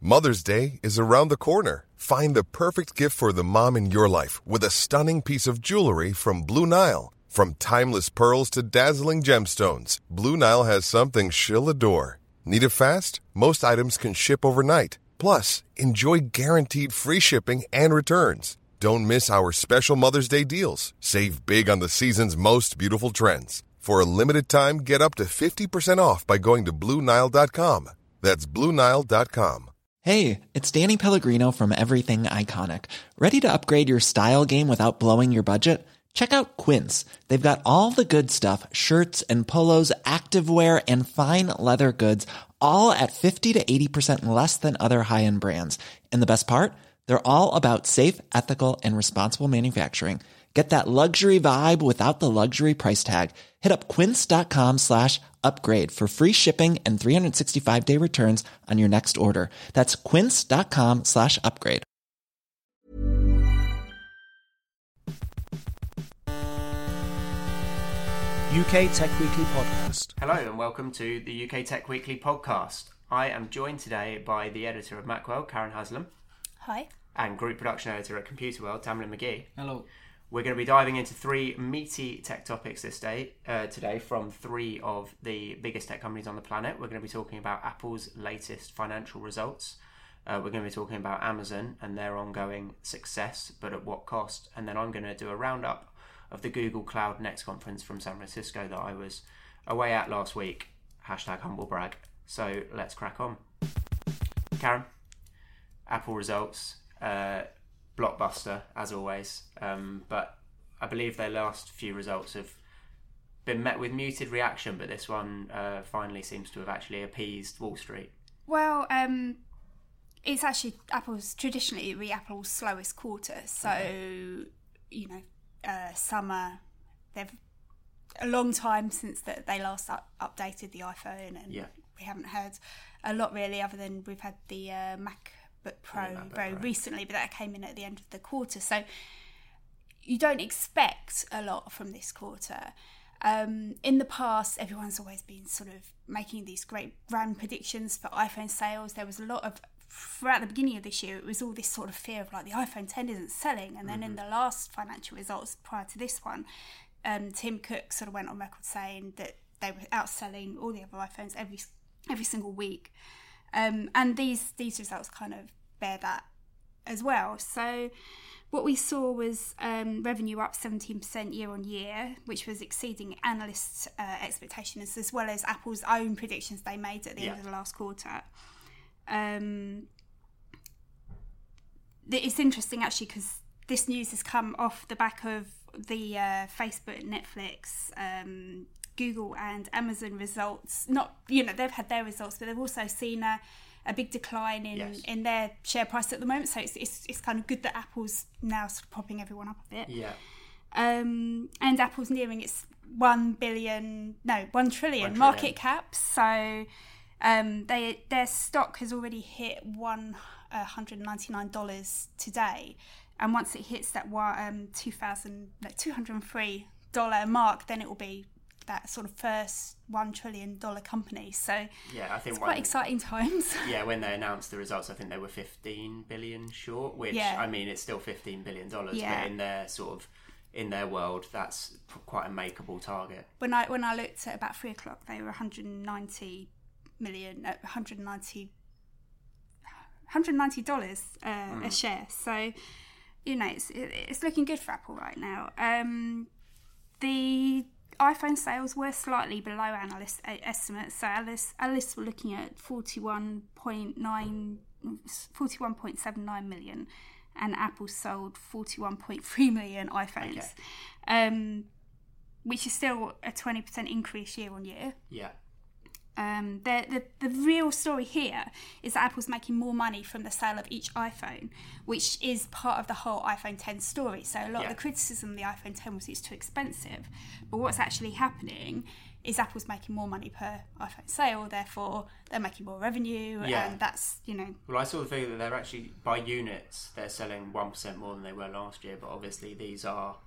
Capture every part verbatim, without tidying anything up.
Mother's Day is around the corner. Find the perfect gift for the mom in your life with a stunning piece of jewelry from Blue Nile. From timeless pearls to dazzling gemstones, Blue Nile has something she'll adore. Need it fast? Most items can ship overnight. Plus, enjoy guaranteed free shipping and returns. Don't miss our special Mother's Day deals. Save big on the season's most beautiful trends. For a limited time, get up to fifty percent off by going to Blue Nile dot com. That's Blue Nile dot com. Hey, it's Danny Pellegrino from Everything Iconic. Ready to upgrade your style game without blowing your budget? Check out Quince. They've got all the good stuff, shirts and polos, activewear, and fine leather goods, all at fifty to eighty percent less than other high-end brands. And the best part? They're all about safe, ethical, and responsible manufacturing. Get that luxury vibe without the luxury price tag. Hit up quince.com slash upgrade for free shipping and three sixty-five day returns on your next order. That's quince.com slash upgrade. U K Tech Weekly Podcast. Hello and welcome to the U K Tech Weekly Podcast. I am joined today by the editor of Macworld, Karen Haslam. Hi. And group production editor at Computerworld, Tamlin McGee. Hello. We're going to be diving into three meaty tech topics this day, uh, today from three of the biggest tech companies on the planet. We're going to be talking about Apple's latest financial results. Uh, we're going to be talking about Amazon and their ongoing success, but at what cost. And then I'm going to do a roundup of the Google Cloud Next conference from San Francisco that I was away at last week. Hashtag humble brag. So let's crack on. Karen, Apple results. Uh, blockbuster as always, um, but I believe their last few results have been met with muted reaction, but this one uh, finally seems to have actually appeased Wall Street. Well, um, it's actually Apple's traditionally the Apple's slowest quarter, so okay. you know, uh, summer. They've a long time since that they last up- updated the iPhone, and yeah. we haven't heard a lot really, other than we've had the uh, Mac. But Pro yeah, very Pro. recently, but that came in at the end of the quarter. So you don't expect a lot from this quarter. Um, in the past, everyone's always been sort of making these great brand predictions for iPhone sales. There was a lot of, throughout the beginning of this year, it was all this sort of fear of like the iPhone ten isn't selling. And then mm-hmm. in the last financial results prior to this one, um, Tim Cook sort of went on record saying that they were outselling all the other iPhones every every single week. Um, and these these results kind of bear that as well. So what we saw was um, revenue up seventeen percent year on year, which was exceeding analysts' uh, expectations, as well as Apple's own predictions they made at the yeah. end of the last quarter. Um, it's interesting actually because this news has come off the back of the uh, Facebook, Netflix, um, Google and Amazon results. Not, you know, they've had their results, but they've also seen a, a big decline in, yes. in their share price at the moment. So it's, it's it's kind of good that Apple's now sort of propping everyone up a bit. Yeah. Um, and Apple's nearing its one billion, no, one trillion, one market trillion. cap. So um, they their stock has already hit one hundred ninety-nine dollars today. And once it hits that um, two thousand, like two hundred three dollars mark, then it will be that sort of first one trillion dollars company. So yeah, I think it's quite when, exciting times. Yeah, when they announced the results, I think they were fifteen billion short, which yeah. I mean, it's still fifteen billion dollars, yeah. but in their sort of in their world, that's quite a makeable target. When I when I looked at about three o'clock, they were one hundred ninety million, uh, one hundred ninety, one hundred ninety dollars uh, mm. a share. So you know, it's it's looking good for Apple right now. Um, the iPhone sales were slightly below analyst estimates. So analysts, analysts were looking at forty-one point nine, forty-one point seven nine million, and Apple sold forty-one point three million iPhones, okay. um, which is still a twenty percent increase year on year. Yeah. Um, the, the the real story here is that Apple's making more money from the sale of each iPhone, which is part of the whole iPhone ten story. So a lot yeah. of the criticism of the iPhone ten was it's too expensive. But what's actually happening is Apple's making more money per iPhone sale, therefore they're making more revenue, yeah. and that's, you know... Well, I saw the figure that they're actually, by units, they're selling one percent more than they were last year, but obviously these are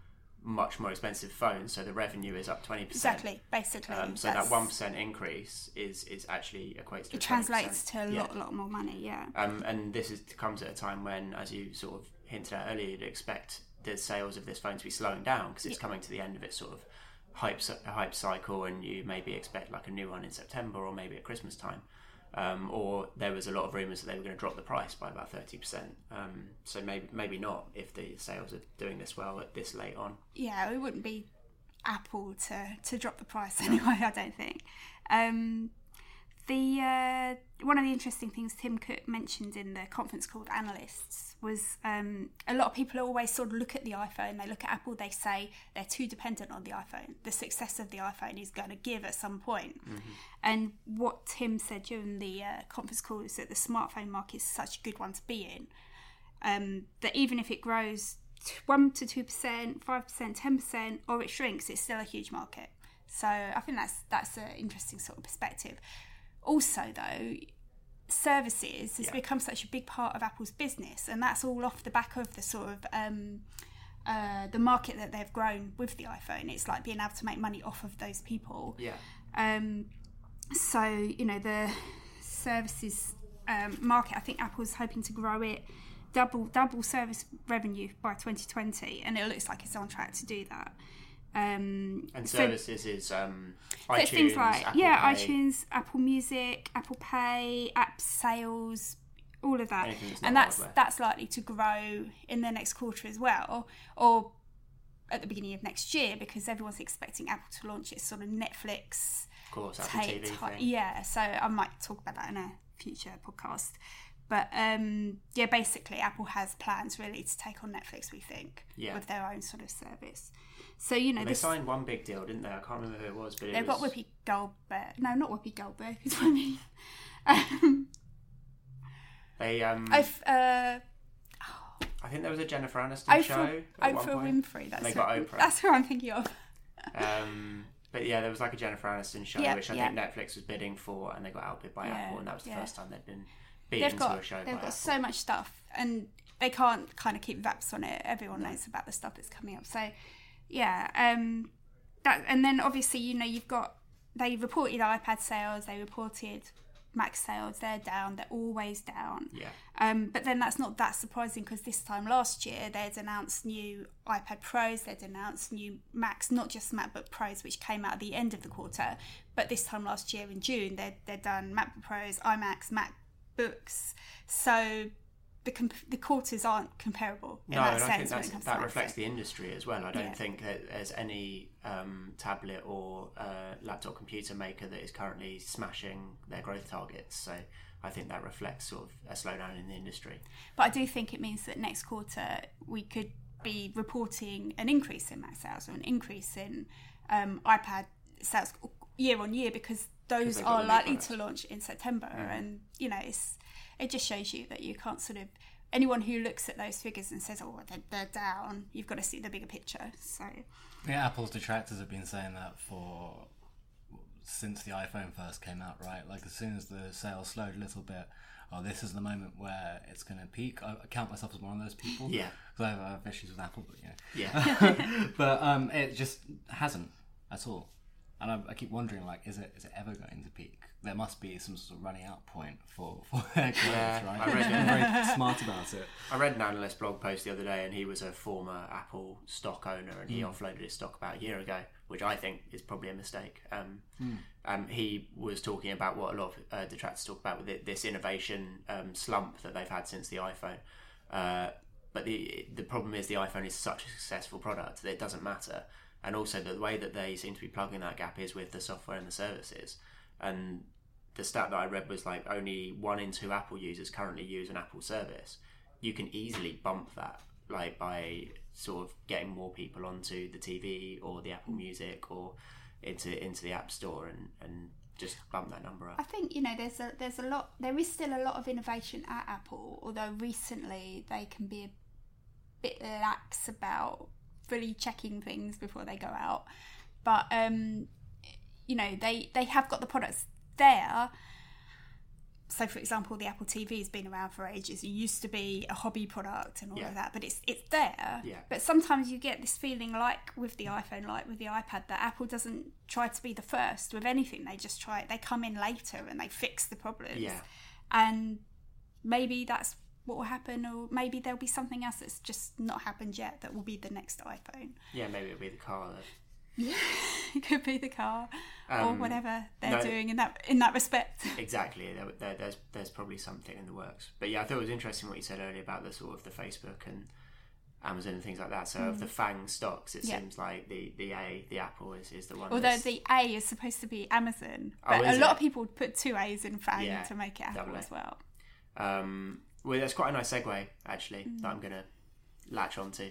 much more expensive phones, so the revenue is up twenty percent. Exactly, basically. Um, so that one percent increase is is actually equates to it translates to a yeah. lot, lot more money. Yeah. Um, and this is comes at a time when, as you sort of hinted at earlier, you'd expect the sales of this phone to be slowing down because it's yeah. coming to the end of its sort of hype hype cycle, and you maybe expect like a new one in September or maybe at Christmas time. Um, or there was a lot of rumours that they were going to drop the price by about thirty percent. Um, so maybe maybe not if the sales are doing this well at this late on. Yeah, it wouldn't be Apple to, to drop the price anyway, I don't think. Um, the uh, one of the interesting things Tim Cook mentioned in the conference call with analysts was um, a lot of people always sort of look at the iPhone, they look at Apple, they say they're too dependent on the iPhone. The success of the iPhone is going to give at some point. Mm-hmm. And what Tim said during the uh, conference call is that the smartphone market is such a good one to be in, um, that even if it grows one to two percent, five percent, ten percent, or it shrinks, it's still a huge market. So I think that's that's an interesting sort of perspective. Also, though, services has yeah. become such a big part of Apple's business, and that's all off the back of the sort of um, uh, the market that they've grown with the iPhone. It's like being able to make money off of those people. Yeah. Um, so you know the services um, market. I think Apple's hoping to grow it double double service revenue by twenty twenty, and it looks like it's on track to do that. Um, and so, services is um, so iTunes, things like Apple yeah, Pay. iTunes, Apple Music, Apple Pay, app sales, all of that, that's and that's hardware. that's likely to grow in the next quarter as well, or at the beginning of next year, because everyone's expecting Apple to launch its sort of Netflix. Of course, Apple T V t- thing. Yeah, so I might talk about that in a future podcast. But um, yeah, basically, Apple has plans really to take on Netflix, we think, yeah. with their own sort of service. So, you know, well, they this, signed one big deal, didn't they? I can't remember who it was, but it they've was... got Whoopi Goldberg. No, not Whoopi Goldberg. Who's what I mean? Um, they um. I've, uh, I think there was a Jennifer Aniston Oprah, show. At Oprah one point. Winfrey. That's they who, got Oprah. That's who I'm thinking of. um, but yeah, there was like a Jennifer Aniston show, yep, which I yep. think Netflix was bidding for, and they got outbid by yeah, Apple, and that was the yeah. first time they'd been beaten They've got, to a show they've by got Apple. so much stuff, and they can't kind of keep wraps on it. Everyone knows about the stuff that's coming up. So, yeah, um, that, and then obviously, you know, you've got, they reported iPad sales, they reported Mac sales, they're down, they're always down. Yeah. Um, but then that's not that surprising, because this time last year they'd announced new iPad Pros, they'd announced new Macs, not just MacBook Pros, which came out at the end of the quarter, but this time last year in June they'd, they'd done MacBook Pros, iMacs, MacBooks. So the comp- the quarters aren't comparable in no, that and sense I think when that's, it comes that to reflects Macs. the industry as well. I don't Yeah. think that there's any um, tablet or uh, laptop computer maker that is currently smashing their growth targets. So I think that reflects sort of a slowdown in the industry. But I do think it means that next quarter we could be reporting an increase in Mac sales or an increase in um, iPad sales year on year, because those are likely to launch in September. Mm. And, you know, it's it just shows you that you can't sort of... Anyone who looks at those figures and says, oh, they're, they're down, you've got to see the bigger picture. So yeah, Apple's detractors have been saying that for... since the iPhone first came out, right? Like, as soon as the sales slowed a little bit, oh, this is the moment where it's going to peak. I count myself as one of those people. Yeah. Because I have issues with Apple, but yeah. Yeah. But um, it just hasn't at all. And I, I keep wondering, like, is it is it ever going to peak? There must be some sort of running out point for, for their growth, Yeah, right? I read They're very smart about it. I read an analyst blog post the other day, and he was a former Apple stock owner, and he mm. offloaded his stock about a year ago, which I think is probably a mistake. Um, mm. um, he was talking about what a lot of uh, detractors talk about with it, this innovation um, slump that they've had since the iPhone. Uh, but the the problem is the iPhone is such a successful product that it doesn't matter. And also the way that they seem to be plugging that gap is with the software and the services. And the stat that I read was like only one in two Apple users currently use an Apple service. You can easily bump that, like by sort of getting more people onto the T V or the Apple Music or into into the App Store, and, and just bump that number up. I think, you know, there's a there's a lot there is still a lot of innovation at Apple, although recently they can be a bit lax about fully checking things before they go out. But um, you know, they they have got the products there. so for example, the Apple T V has been around for ages. It used to be a hobby product and all Yeah. of that, but it's it's there. Yeah. But sometimes you get this feeling, like with the iPhone, like with the iPad, that Apple doesn't try to be the first with anything. They just try, they come in later and they fix the problems. Yeah. And maybe that's what will happen, or maybe there'll be something else that's just not happened yet that will be the next iPhone. Yeah, maybe it'll be the car though. Yeah, it could be the car or Um, whatever they're no, doing in that in that respect. Exactly. There, there, there's there's probably something in the works. But yeah, I thought it was interesting what you said earlier about the sort of the Facebook and Amazon and things like that. So of the FANG stocks, it Yeah. seems like the, the A, the Apple is, is the one. Although that's- the A is supposed to be Amazon, Oh, but a is lot it? of people put two A's in FANG Yeah, to make it Apple double A. as well. Um, well, that's quite a nice segue actually Mm. that I'm gonna latch onto.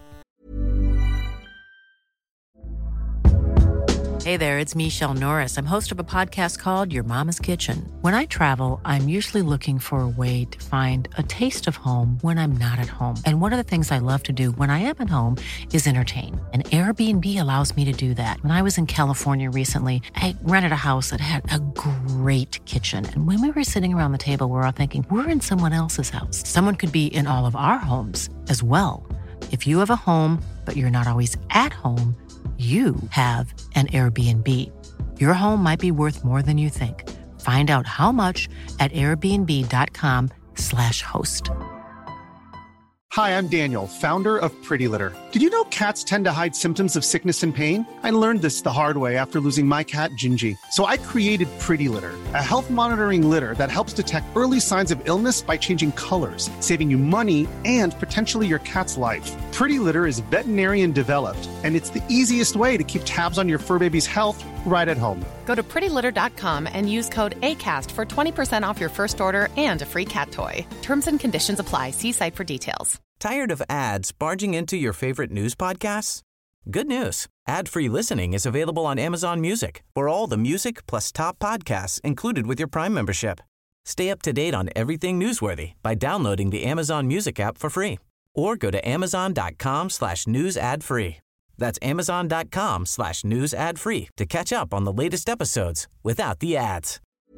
Hey there, it's Michelle Norris. I'm host of a podcast called Your Mama's Kitchen. When I travel, I'm usually looking for a way to find a taste of home when I'm not at home. And one of the things I love to do when I am at home is entertain. And Airbnb allows me to do that. When I was in California recently, I rented a house that had a great kitchen. And when we were sitting around the table, we were all thinking, we're in someone else's house. Someone could be in all of our homes as well. If you have a home, but you're not always at home, you have an Airbnb. Your home might be worth more than you think. Find out how much at airbnb.com slash host. Hi, I'm Daniel, founder of Pretty Litter. Did you know cats tend to hide symptoms of sickness and pain? I learned this the hard way after losing my cat, Gingy. So I created Pretty Litter, a health monitoring litter that helps detect early signs of illness by changing colors, saving you money and potentially your cat's life. Pretty Litter is veterinarian developed, and it's the easiest way to keep tabs on your fur baby's health right at home. Go to pretty litter dot com and use code ACAST for twenty percent off your first order and a free cat toy. Terms and conditions apply. See site for details. Tired of ads barging into your favorite news podcasts? Good news. Ad-free listening is available on Amazon Music for all the music plus top podcasts included with your Prime membership. Stay up to date on everything newsworthy by downloading the Amazon Music app for free or go to amazon.com slash news ad free. That's amazon.com slash news ad free to catch up on the latest episodes without the ads.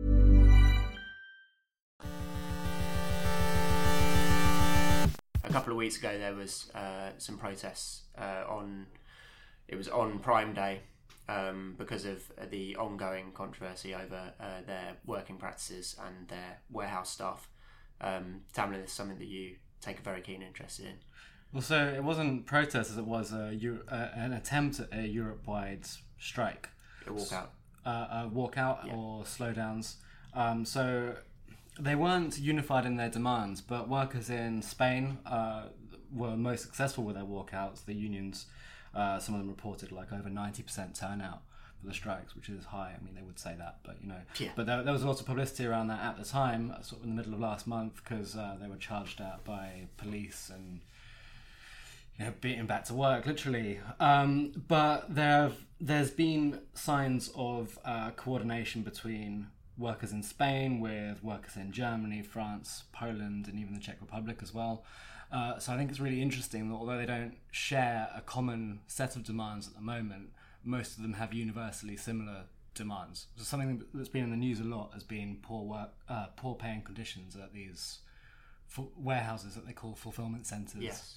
A couple of weeks ago, there was uh, some protests uh, on. It was on Prime Day um, because of the ongoing controversy over uh, their working practices and their warehouse staff. Um, Tamlin, this is something that you take a very keen interest in. Well, so it wasn't protests as it was a, Euro- uh, an attempt at a Europe-wide strike. A walkout. Uh, a walkout Yeah. or slowdowns. Um, so they weren't unified in their demands, but workers in Spain uh, were most successful with their walkouts. The unions, uh, some of them reported like over ninety percent turnout for the strikes, which is high. I mean, they would say that, but you know. Yeah. But there, there was a lot of publicity around that at the time, sort of in the middle of last month, because uh, they were charged out by police and, you know, beaten back to work, literally. Um, but there have, there's been signs of uh, coordination between workers in Spain with workers in Germany, France, Poland, and even the Czech Republic as well. Uh, so I think it's really interesting that although they don't share a common set of demands at the moment, most of them have universally similar demands. So something that's been in the news a lot has been poor work, uh, poor paying conditions at these fu- warehouses that they call fulfillment centres. Yes.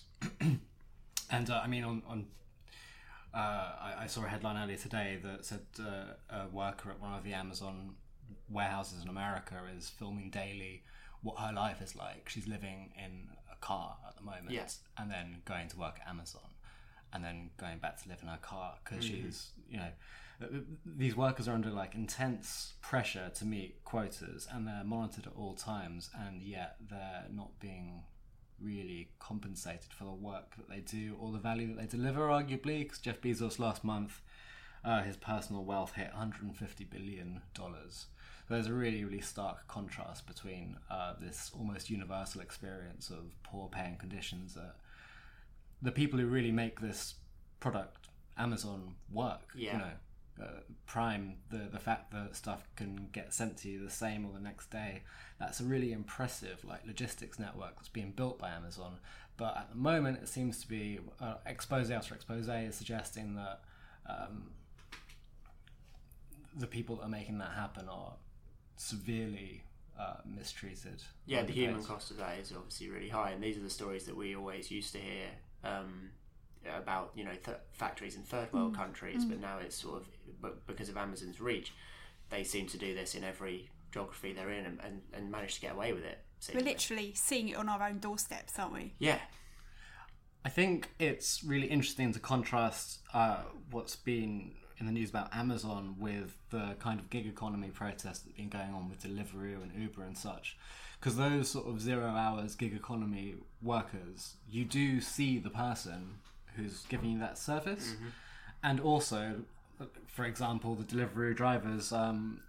And uh, I mean, on, on uh, I, I saw a headline earlier today that said uh, a worker at one of the Amazon warehouses in America is filming daily what her life is like. She's living in a car at the moment, Yes. and then going to work at Amazon, and then going back to live in her car because Mm-hmm. she's, you know, th- these workers are under like intense pressure to meet quotas, and they're monitored at all times, and yet they're not being really compensated for the work that they do or the value that they deliver, arguably, because Jeff Bezos last month, uh, his personal wealth hit one hundred fifty billion dollars. So there's a really, really stark contrast between uh, this almost universal experience of poor paying conditions that the people who really make this product, Amazon, work. Yeah. You know, uh, Prime, the the fact that stuff can get sent to you the same or the next day, that's a really impressive like logistics network that's being built by Amazon. But at the moment, it seems to be uh, expose after expose is suggesting that um, the people that are making that happen are severely uh, mistreated. Yeah, the human underpaid. cost of that is obviously really high, and these are the stories that we always used to hear um, about, you know, th- factories in third world Mm. countries, Mm. but now it's sort of, but because of Amazon's reach, they seem to do this in every geography they're in and, and, and manage to get away with it. We're seemingly. literally seeing it on our own doorsteps, aren't we? Yeah. I think it's really interesting to contrast uh, what's been in the news about Amazon with the kind of gig economy protests that have been going on with Deliveroo and Uber and such. Because those sort of zero hours gig economy workers, you do see the person who's giving you that service. Mm-hmm. And also, for example, the Deliveroo drivers um,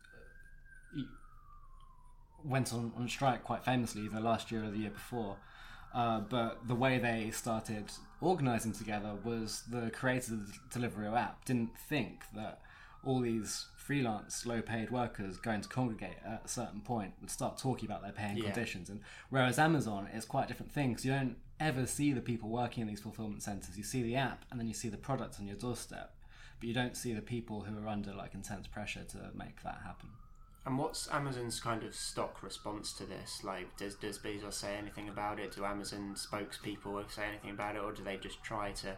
went on, on strike quite famously either last year or the year before. Uh, but the way they started organising together was the creators of the Deliveroo app didn't think that all these freelance, low-paid workers going to congregate at a certain point would start talking about their pay and Yeah. conditions. And whereas Amazon is quite a different thing, because you don't ever see the people working in these fulfillment centres. You see the app, and then you see the product on your doorstep, but you don't see the people who are under like intense pressure to make that happen. And what's Amazon's kind of stock response to this? Like, does does Bezos say anything about it? Do Amazon spokespeople say anything about it, or do they just try to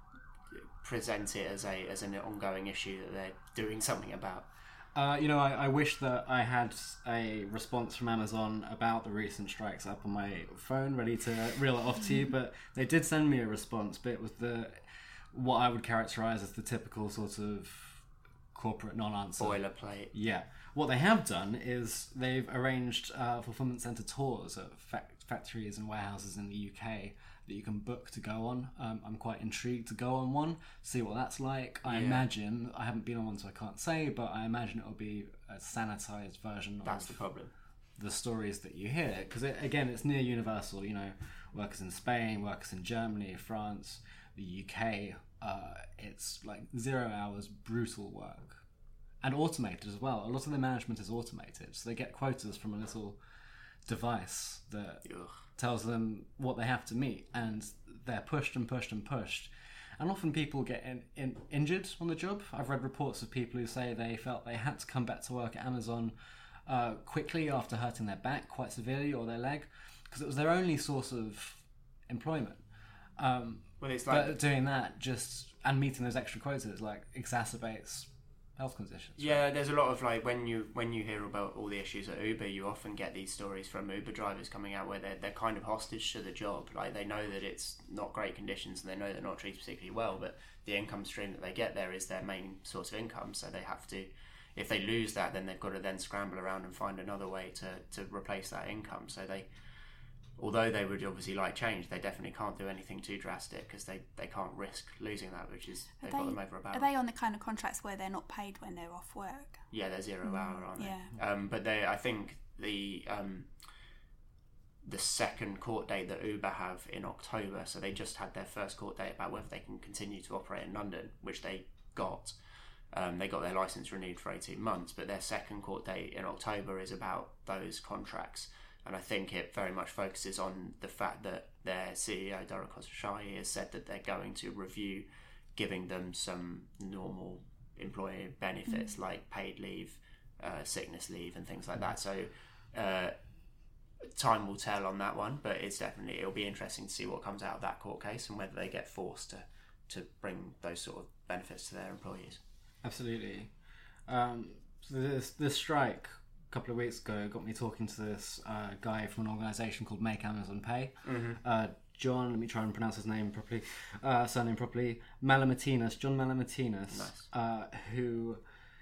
present it as a as an ongoing issue that they're doing something about? Uh, you know, I, I wish that I had a response from Amazon about the recent strikes up on my phone, ready to reel it off to you. But they did send me a response, but it was the what I would characterise as the typical sort of corporate non-answer. Boilerplate. Yeah. What they have done is they've arranged uh, fulfillment centre tours at fac- factories and warehouses in the U K that you can book to go on. Um, I'm quite intrigued to go on one, see what that's like. I Yeah. imagine, I haven't been on one so I can't say, but I imagine it'll be a sanitised version That's of the problem. the stories that you hear. Because, it, again, it's near universal, you know, workers in Spain, workers in Germany, France, the U K. Uh, it's like zero hours, brutal work. And automated as well. A lot of the management is automated. So they get quotas from a little device that Ugh. tells them what they have to meet. And they're pushed and pushed and pushed. And often people get in, in, injured on the job. I've read reports of people who say they felt they had to come back to work at Amazon uh, quickly after hurting their back quite severely or their leg. Because it was their only source of employment. Um, Well, it's like but doing that just and meeting those extra quotas like exacerbates health conditions. Yeah, there's a lot of like when you when you hear about all the issues at Uber, you often get these stories from Uber drivers coming out where they're they're kind of hostage to the job. Like they know that it's not great conditions and they know they're not treated particularly well, but the income stream that they get there is their main source of income. So they have to, if they lose that, then they've got to then scramble around and find another way to to replace that income. So they, although they would obviously like change, they definitely can't do anything too drastic because they, they can't risk losing that, which is they've Are got they, them over a barrel. are they on the kind of contracts where they're not paid when they're off work? Yeah, they're zero Mm, hour, aren't they? yeah. Um, but they, I think the um, the second court date that Uber have in October, so they just had their first court date about whether they can continue to operate in London, which they got. Um, they got their license renewed for eighteen months, but their second court date in October is about those contracts. And I think it very much focuses on the fact that their C E O, Dara Khosrowshahi, has said that they're going to review giving them some normal employee benefits Mm. like paid leave, uh, sickness leave and things like that. So uh, time will tell on that one, but it's definitely, it'll be interesting to see what comes out of that court case and whether they get forced to, to bring those sort of benefits to their employees. Absolutely. Um, so this, this strike a couple of weeks ago got me talking to this uh, guy from an organisation called Make Amazon Pay. Mm-hmm. Uh, John, let me try and pronounce his name properly, uh, surname properly, Malamatinas, John Malamatinas, Nice. uh, who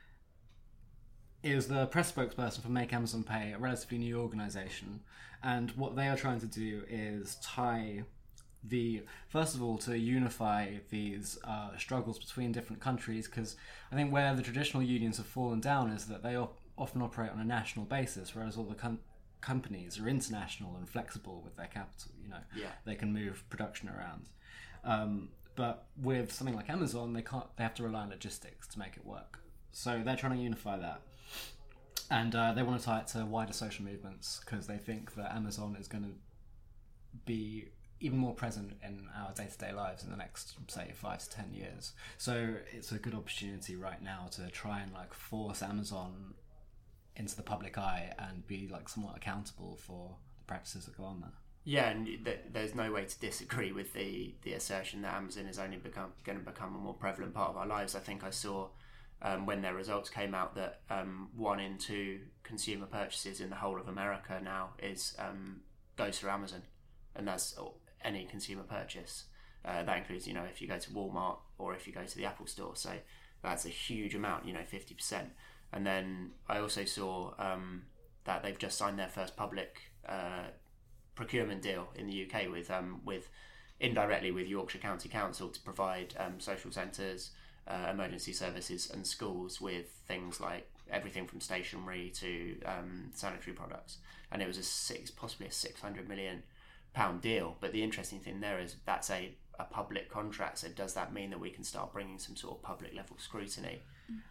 is the press spokesperson for Make Amazon Pay, a relatively new organisation. And what they are trying to do is tie the, first of all, to unify these uh, struggles between different countries, because I think where the traditional unions have fallen down is that they op- often operate on a national basis, whereas all the com- companies are international and flexible with their capital. You know, Yeah. they can move production around. Um, but with something like Amazon, they can't. They have to rely on logistics to make it work. So they're trying to unify that, and uh, they want to tie it to wider social movements because they think that Amazon is going to be even more present in our day-to-day lives in the next, say, five to ten years. So it's a good opportunity right now to try and like force Amazon into the public eye and be like somewhat accountable for the practices that go on there. Yeah, and th- there's no way to disagree with the, the assertion that Amazon is only become going to become a more prevalent part of our lives. I think I saw um, when their results came out that um, one in two consumer purchases in the whole of America now is um, goes through Amazon, and that's any consumer purchase. Uh, that includes, you know, if you go to Walmart or if you go to the Apple store. So that's a huge amount, you know, fifty percent. And then I also saw um, that they've just signed their first public uh, procurement deal in the U K with um, with indirectly with Yorkshire County Council to provide um, social centres, uh, emergency services and schools with things like everything from stationery to um, sanitary products. And it was a six, possibly a six hundred million pound deal. But the interesting thing there is that's a, a public contract. So does that mean that we can start bringing some sort of public level scrutiny?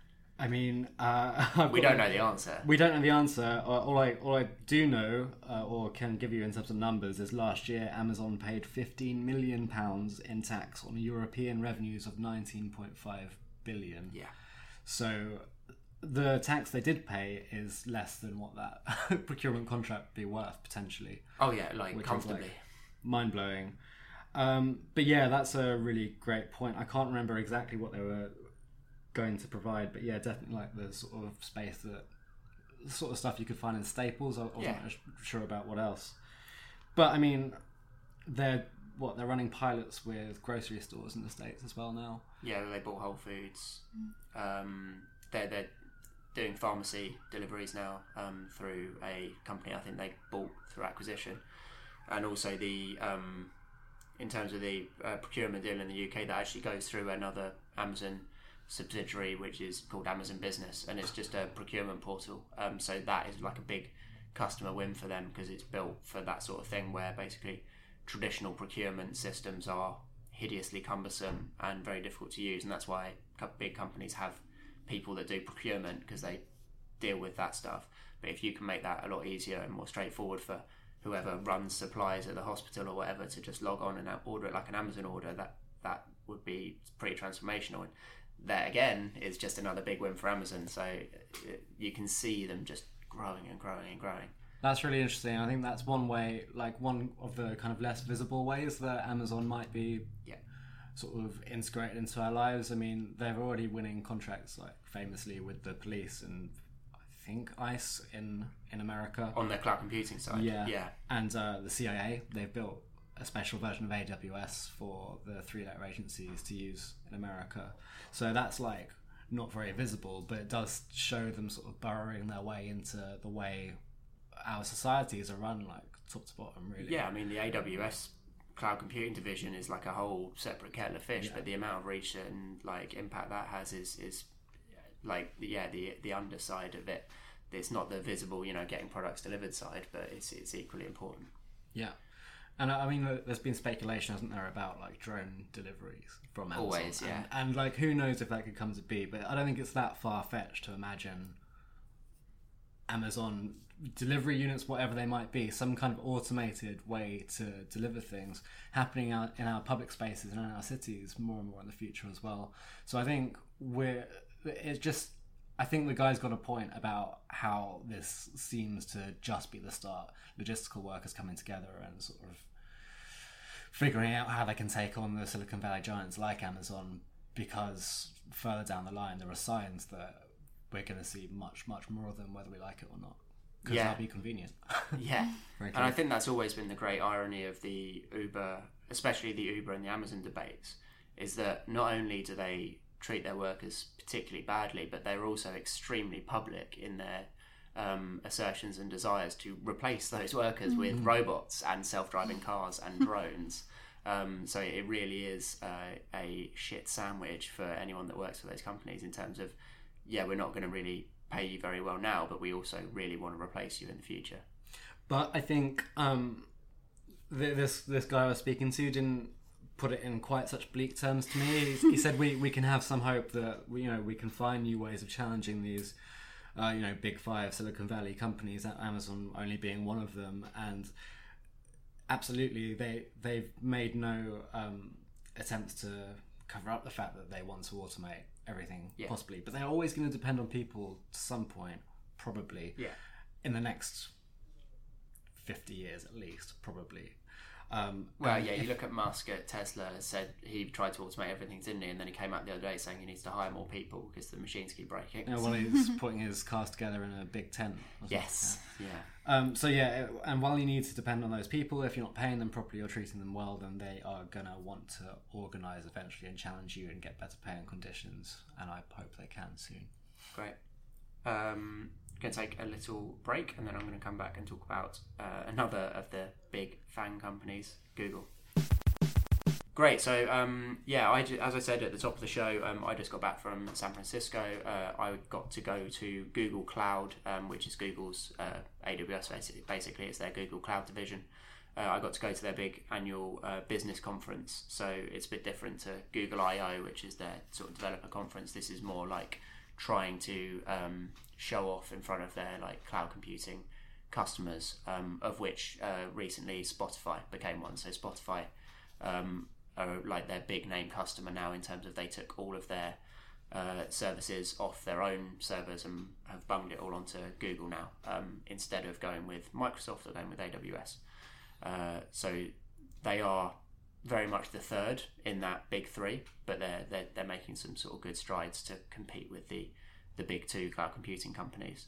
I mean, uh, we don't know the answer. We don't know the answer. All I all I do know, uh, or can give you in terms of numbers, is last year Amazon paid fifteen million pounds in tax on European revenues of nineteen point five billion. Yeah. So the tax they did pay is less than what that procurement contract would be worth potentially. Oh yeah, like comfortably. Like mind blowing. Um, but yeah, that's a really great point. I can't remember exactly what they were going to provide, but yeah, definitely like the sort of space that the sort of stuff you could find in Staples. I wasn't Yeah. sure about what else, but I mean, they're what they're running pilots with grocery stores in the States as well now. Yeah, they bought Whole Foods. Um, they're they're doing pharmacy deliveries now um, through a company I think they bought through acquisition, and also the um, in terms of the uh, procurement deal in the U K that actually goes through another Amazon subsidiary which is called Amazon Business, and it's just a procurement portal. Um, so that is like a big customer win for them because it's built for that sort of thing where basically traditional procurement systems are hideously cumbersome and very difficult to use, and that's why big companies have people that do procurement because they deal with that stuff. But if you can make that a lot easier and more straightforward for whoever runs supplies at the hospital or whatever to just log on and order it like an Amazon order, that that would be pretty transformational. And that again is just another big win for Amazon. So you can see them just growing and growing and growing. That's really interesting. I think that's one way, like one of the kind of less visible ways that Amazon might be yeah. sort of integrated into our lives. I mean, they're already winning contracts, like famously with the police and I think ICE in in America on their cloud computing side. Yeah, yeah, and uh, the C I A. They've built a special version of A W S for the three-letter agencies to use in America. So that's like not very visible, but it does show them sort of burrowing their way into the way our societies are run, like top to bottom, really. Yeah, I mean the A W S cloud computing division is like a whole separate kettle of fish, yeah. But the amount of reach and like impact that has is is like yeah the the underside of it. It's not the visible, you know, getting products delivered side, but it's it's equally important. Yeah. And I mean, there's been speculation, hasn't there, about like drone deliveries from Amazon. Always, yeah. And, and like, who knows if that could come to be? But I don't think it's that far fetched to imagine Amazon delivery units, whatever they might be, some kind of automated way to deliver things happening out in our public spaces and in our cities more and more in the future as well. So I think we're it's just. I think the guy's got a point about how this seems to just be the start. Logistical workers coming together and sort of figuring out how they can take on the Silicon Valley giants like Amazon, because further down the line there are signs that we're going to see much, much more of them, whether we like it or not. Because yeah. that'll be convenient. Yeah. And I think that's always been the great irony of the Uber, especially the Uber and the Amazon debates, is that not only do they treat their workers particularly badly, but they're also extremely public in their um, assertions and desires to replace those workers mm-hmm. with robots and self-driving cars and drones. Um, so it really is uh, a shit sandwich for anyone that works for those companies in terms of, yeah, we're not going to really pay you very well now, but we also really want to replace you in the future. But I think um, th- this this guy I was speaking to didn't put it in quite such bleak terms to me. He, he said we, we can have some hope that we, you know we can find new ways of challenging these uh, you know big five Silicon Valley companies, Amazon only being one of them, and absolutely they they've made no um, attempts to cover up the fact that they want to automate everything yeah. possibly, but they're always going to depend on people to some point probably. Yeah. In the next fifty years at least, probably. Um, well, and yeah, you if- look at Musk at Tesla, said he tried to automate everything, didn't he? And then he came out the other day saying he needs to hire more people because the machines keep breaking. Yeah, well, he's putting his cars together in a big tent. wasn't Yes, he? yeah. yeah. Um, so yeah, and while you need to depend on those people, if you're not paying them properly or treating them well, then they are gonna want to organise eventually and challenge you and get better pay and conditions. And I hope they can soon. Great. Um, going to take a little break, and then I'm going to come back and talk about uh, another of the big FAANG companies, Google. Great. So um, yeah, I, as I said at the top of the show, um, I just got back from San Francisco. Uh, I got to go to Google Cloud, um, which is Google's uh, A W S. Basically, basically, it's their Google Cloud division. Uh, I got to go to their big annual uh, business conference. So it's a bit different to Google I O, which is their sort of developer conference. This is more like trying to um, show off in front of their like cloud computing customers, um, of which uh, recently Spotify became one. So Spotify um, are like their big name customer now in terms of they took all of their uh, services off their own servers and have bunged it all onto Google now, um, instead of going with Microsoft or going with A W S. Uh, so they are very much the third in that big three, but they're, they're they're making some sort of good strides to compete with the the big two cloud computing companies.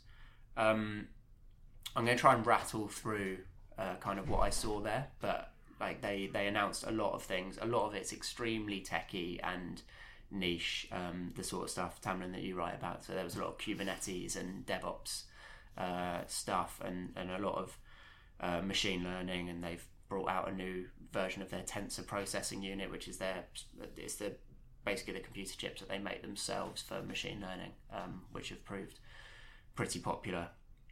Um, I'm going to try and rattle through uh, kind of what I saw there, but like they they announced a lot of things. A lot of it's extremely techy and niche, um, the sort of stuff, Tamlin, that you write about. So there was a lot of Kubernetes and DevOps uh, stuff, and and a lot of uh, machine learning, and they've brought out a new version of their tensor processing unit, which is their it's the basically the computer chips that they make themselves for machine learning, um, which have proved pretty popular.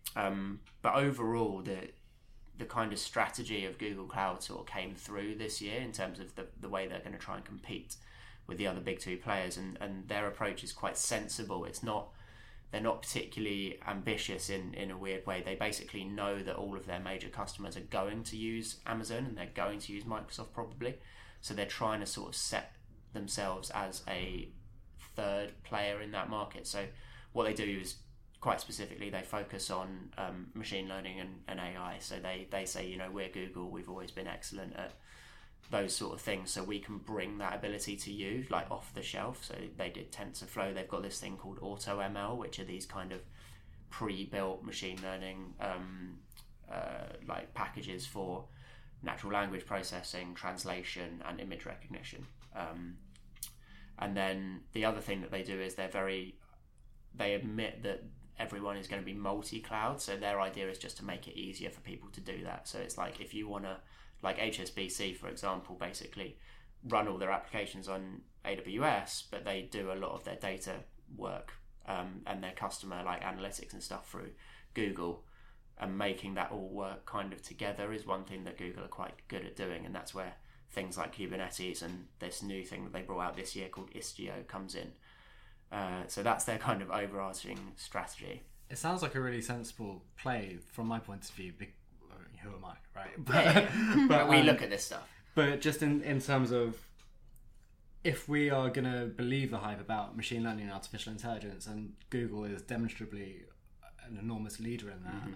Um, but overall, the the kind of strategy of Google Cloud sort of came through this year in terms of the, the way they're going to try and compete with the other big two players, and, and their approach is quite sensible. It's not they're not particularly ambitious in, in a weird way. They basically know that all of their major customers are going to use Amazon and they're going to use Microsoft probably. So they're trying to sort of set themselves as a third player in that market. So what they do is quite specifically they focus on um, machine learning and, and A I. So they, they say, you know, we're Google, we've always been excellent at those sort of things, so we can bring that ability to you like off the shelf. So they did TensorFlow. They've got this thing called AutoML, which are these kind of pre-built machine learning um, uh, like packages for natural language processing, translation, and image recognition. Um, and then the other thing that they do is they're very they admit that everyone is going to be multi-cloud. So their idea is just to make it easier for people to do that. So it's like if you want to, like H S B C, for example, basically run all their applications on A W S, but they do a lot of their data work um, and their customer like analytics and stuff through Google, and making that all work kind of together is one thing that Google are quite good at doing, and that's where things like Kubernetes and this new thing that they brought out this year called Istio comes in. Uh, so that's their kind of overarching strategy. It sounds like a really sensible play from my point of view. Be- who am I, right? But, yeah. but we um, look at this stuff. But just in, in terms of, if we are going to believe the hype about machine learning and artificial intelligence, and Google is demonstrably an enormous leader in that, mm-hmm.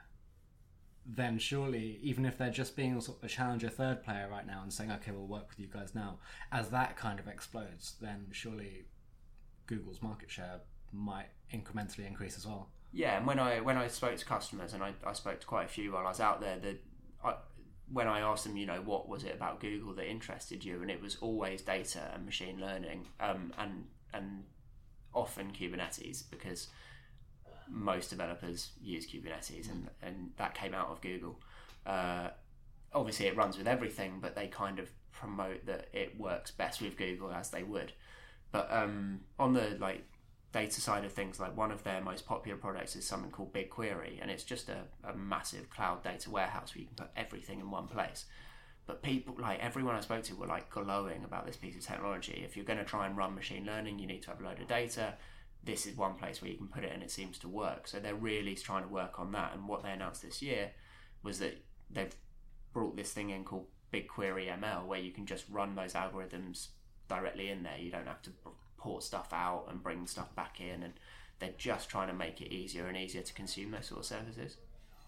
then surely, even if they're just being sort of a challenger third player right now and saying, okay, we'll work with you guys now, as that kind of explodes, then surely Google's market share might incrementally increase as well. Yeah, and when I when I spoke to customers, and I, I spoke to quite a few while I was out there, that I, when I asked them, you know, what was it about Google that interested you, and it was always data and machine learning, um, and and often Kubernetes, because most developers use Kubernetes, and, and that came out of Google. Uh, obviously, it runs with everything, but they kind of promote that it works best with Google, as they would. But um, on the like data side of things, like one of their most popular products is something called BigQuery, and it's just a, a massive cloud data warehouse where you can put everything in one place. But people, like everyone I spoke to, were like glowing about this piece of technology. If you're going to try and run machine learning, you need to have a load of data. This is one place where you can put it and it seems to work. So they're really trying to work on that. And what they announced this year was that they've brought this thing in called BigQuery M L, where you can just run those algorithms directly in there. You don't have to port stuff out and bring stuff back in, and they're just trying to make it easier and easier to consume those sort of services.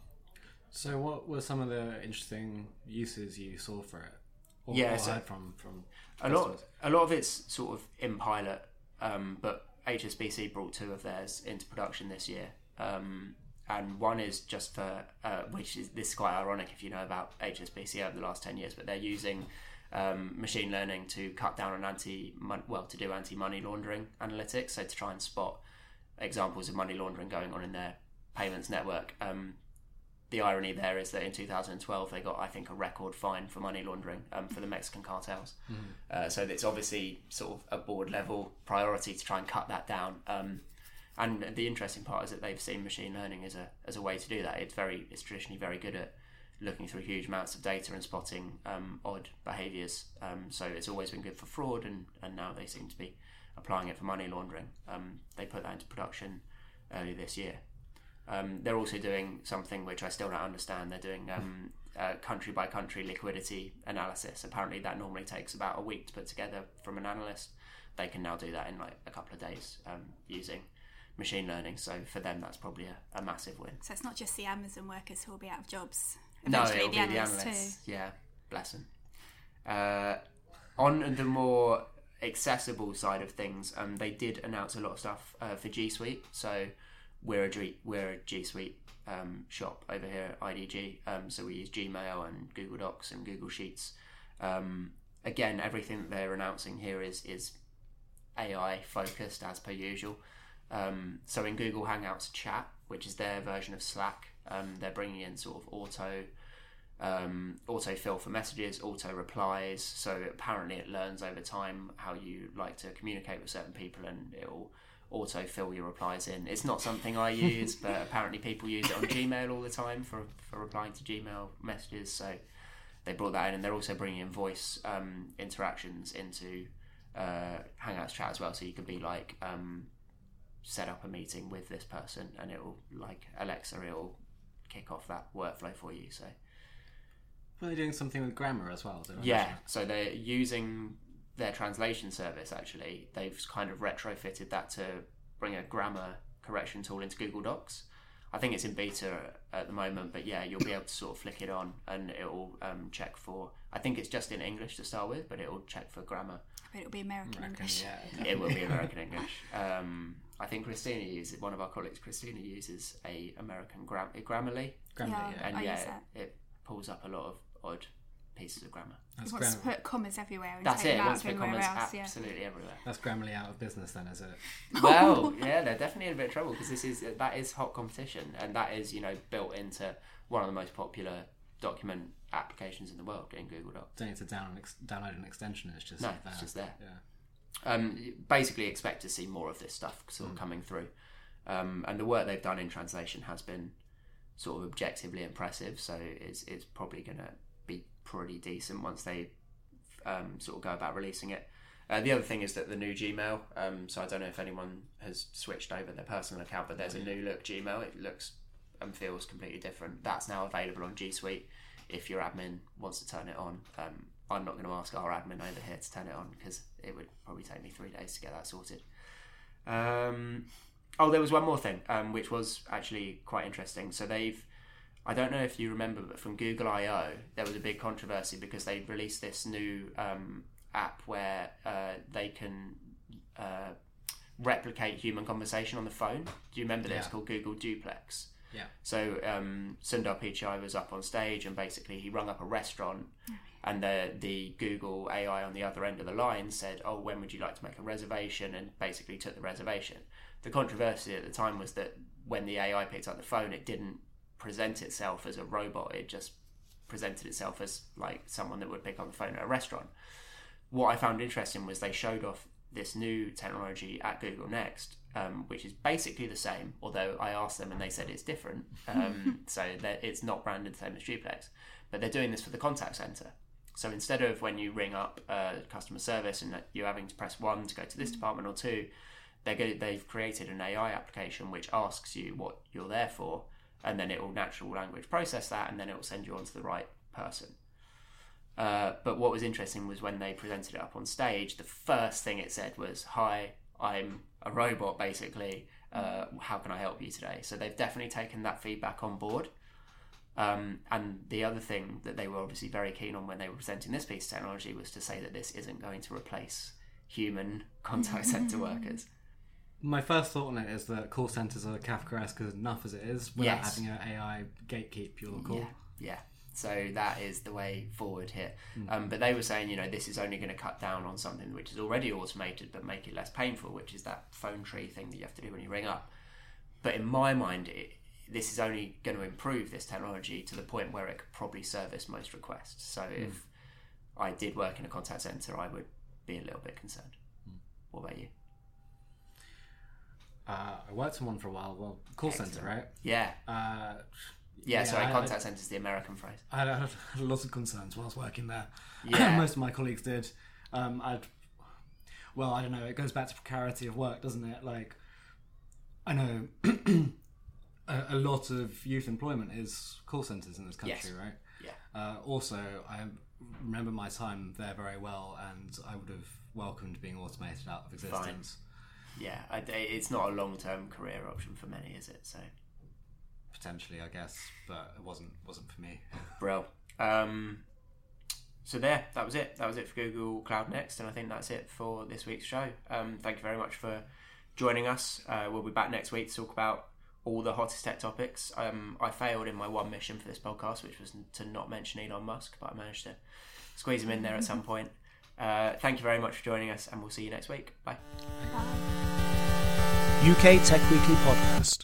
So what were some of the interesting uses you saw for it? Or, yeah, or so heard from from a lot. A lot of it's sort of in pilot, um, but H S B C brought two of theirs into production this year, um, and one is just for uh, which is this is quite ironic if you know about H S B C over the last ten years, but they're using um, machine learning to cut down on anti well to do anti money laundering analytics, so to try and spot examples of money laundering going on in their payments network. Um, The irony there is that in two thousand twelve they got, I think, a record fine for money laundering um, for the Mexican cartels. Mm. Uh, so it's obviously sort of a board level priority to try and cut that down. Um, and the interesting part is that they've seen machine learning as a as a way to do that. It's very it's traditionally very good at looking through huge amounts of data and spotting um, odd behaviours. Um, so it's always been good for fraud, and, and now they seem to be applying it for money laundering. Um, they put that into production earlier this year. Um, they're also doing something which I still don't understand. They're doing um, uh, country by country liquidity analysis. Apparently that normally takes about a week to put together from an analyst. They can now do that in like a couple of days um, using machine learning. So for them, that's probably a, a massive win. So it's not just the Amazon workers who will be out of jobs. No, Eventually it'll the be the analysts analysts. too. Yeah, bless them. Uh, on the more accessible side of things, um, they did announce a lot of stuff uh, for G Suite. So we're a G, we're a G Suite um, shop over here at I D G. Um, so we use Gmail and Google Docs and Google Sheets. Um, again, everything that they're announcing here is is A I focused as per usual. Um, so in Google Hangouts Chat, which is their version of Slack, um, they're bringing in sort of auto um, auto fill for messages, auto replies. So apparently it learns over time how you like to communicate with certain people, and it will auto fill your replies in. It's not something I use, but apparently people use it on Gmail all the time for, for replying to Gmail messages. So they brought that in, and they're also bringing in voice um, interactions into uh, Hangouts Chat as well. So you could be like, um, set up a meeting with this person, and it will, like Alexa, it will kick off that workflow for you. So are they doing something with grammar as well? Did I yeah, mention? So they're using their translation service. Actually, they've kind of retrofitted that to bring a grammar correction tool into Google Docs. I think it's in beta at the moment, but yeah, you'll be able to sort of flick it on, and it will um, check for, I think it's just in English to start with, but it will check for grammar. I bet it'll be American, American English. Yeah, it will be American English. Um, I think Christina uses, one of our colleagues, Christina uses a American gram- Grammarly. Grammarly, yeah, yeah. And I yeah, use that. It, it pulls up a lot of odd pieces of grammar. It wants to put commas everywhere and That's take it, them it out wants of to put everywhere commas else. Yeah. absolutely everywhere. That's Grammarly out of business then, is it? Well, yeah, they're definitely in a bit of trouble, because this is that is hot competition, and that is, you know, built into one of the most popular document applications in the world in Google Docs. Don't need to down, ex- download an extension, it's just no, there. it's just there. Yeah. Um, basically expect to see more of this stuff sort of mm. coming through. Um, and the work they've done in translation has been sort of objectively impressive, so it's, it's probably going to be pretty decent once they um, sort of go about releasing it. Uh, the other thing is that the new Gmail, um, so I don't know if anyone has switched over their personal account, but there's a new look Gmail. It looks and feels completely different. That's now available on G Suite if your admin wants to turn it on. Um, I'm not going to ask our admin over here to turn it on, because it would probably take me three days to get that sorted. Um, oh, there was one more thing, um, which was actually quite interesting. So they've, I don't know if you remember, but from Google I O, there was a big controversy because they released this new um, app where uh, they can uh, replicate human conversation on the phone. Do you remember this? Yeah. It's called Google Duplex. Yeah. So um, Sundar Pichai was up on stage, and basically he rung up a restaurant, and the the Google A I on the other end of the line said, "Oh, when would you like to make a reservation?" and basically took the reservation. The controversy at the time was that when the A I picked up the phone, it didn't present itself as a robot. It just presented itself as like someone that would pick up the phone at a restaurant. What I found interesting was they showed off this new technology at Google Next, um, which is basically the same, although I asked them and they said it's different. Um, so that it's not branded the same as Duplex, but they're doing this for the contact center. So instead of when you ring up uh, customer service and you're having to press one to go to this department or two, they go, they've created an A I application which asks you what you're there for, and then it will natural language process that, and then it will send you on to the right person. Uh, but what was interesting was when they presented it up on stage, the first thing it said was, "Hi, I'm a robot," basically, Uh, how can I help you today? So they've definitely taken that feedback on board. Um, and the other thing that they were obviously very keen on when they were presenting this piece of technology was to say that this isn't going to replace human contact centre workers. My first thought on it is that call centres are Kafkaesque enough as it is without Yes. having an A I gatekeep your call. Yeah, yeah. So that is the way forward here. Mm. Um, but they were saying, you know, this is only going to cut down on something which is already automated but make it less painful, which is that phone tree thing that you have to do when you ring up. But in my mind, it, this is only going to improve this technology to the point where it could probably service most requests. So mm. if I did work in a contact centre, I would be a little bit concerned. Mm. What about you? Uh, I worked in one for a while. Well, call Excellent. centre, right? Yeah. Uh, yeah, yeah, sorry, I, contact centre is the American phrase. I had, I had a lot of concerns whilst working there. Yeah. Most of my colleagues did. Um, I'd, well, I don't know. It goes back to precarity of work, doesn't it? Like, I know a, a lot of youth employment is call centres in this country, yes. right? Yeah. Uh, also, I remember my time there very well, and I would have welcomed being automated out of existence. Fine. Yeah, I, it's not a long-term career option for many, is it? So potentially, I guess, but it wasn't wasn't for me. Brill. Um, so there, that was it. That was it for Google Cloud Next, and I think that's it for this week's show. Um, thank you very much for joining us. Uh, we'll be back next week to talk about all the hottest tech topics. Um, I failed in my one mission for this podcast, which was to not mention Elon Musk, but I managed to squeeze him in there at some point. Uh, thank you very much for joining us, and we'll see you next week. Bye. U K Tech Weekly Podcast.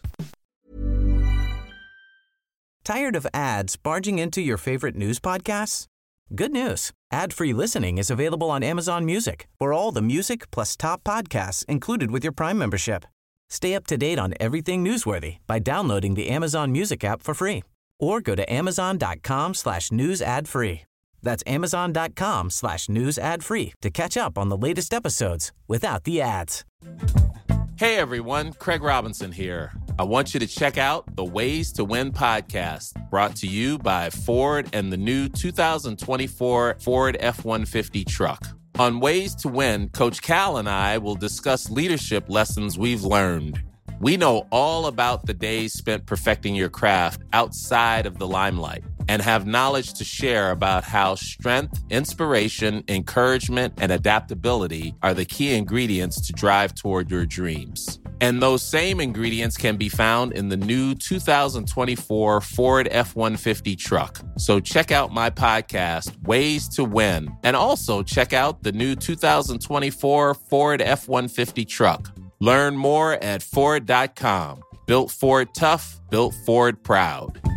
Tired of ads barging into your favorite news podcasts? Good news. Ad-free listening is available on Amazon Music for all the music plus top podcasts included with your Prime membership. Stay up to date on everything newsworthy by downloading the Amazon Music app for free or go to amazon.com slash news ad free. That's amazon.com slash news ad free to catch up on the latest episodes without the ads. Hey everyone, Craig Robinson here. I want you to check out the Ways to Win podcast, brought to you by Ford and the new two thousand twenty-four Ford F one fifty truck. On Ways to Win, Coach Cal and I will discuss leadership lessons we've learned. We know all about the days spent perfecting your craft outside of the limelight and have knowledge to share about how strength, inspiration, encouragement, and adaptability are the key ingredients to drive toward your dreams. And those same ingredients can be found in the new two thousand twenty-four Ford F one fifty truck. So check out my podcast, Ways to Win, and also check out the new two thousand twenty-four Ford F one fifty truck. Learn more at Ford dot com. Built Ford tough, built Ford proud.